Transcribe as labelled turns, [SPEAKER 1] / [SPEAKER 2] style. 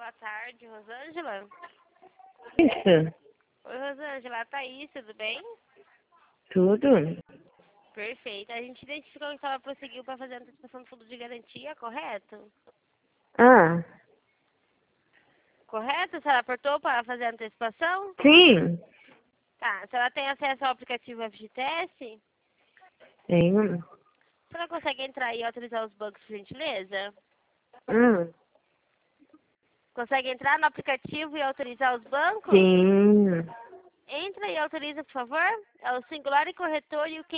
[SPEAKER 1] Boa tarde, Rosângela.
[SPEAKER 2] Isso,
[SPEAKER 1] Oi, Rosângela. Thaís, tudo bem?
[SPEAKER 2] tudo.
[SPEAKER 1] Perfeito. A gente identificou que ela prosseguiu para fazer a antecipação do fundo de garantia, correto?
[SPEAKER 2] Ah,
[SPEAKER 1] Correto? A senhora apertou para fazer a antecipação?
[SPEAKER 2] sim,
[SPEAKER 1] Tá. A senhora tem acesso ao aplicativo FGTS?
[SPEAKER 2] tenho.
[SPEAKER 1] A senhora consegue entrar e autorizar os bancos, por gentileza?
[SPEAKER 2] Ah,
[SPEAKER 1] Consegue entrar no aplicativo e autorizar os bancos?
[SPEAKER 2] sim.
[SPEAKER 1] Entra e autoriza, por favor. É o Singular e Corretor e o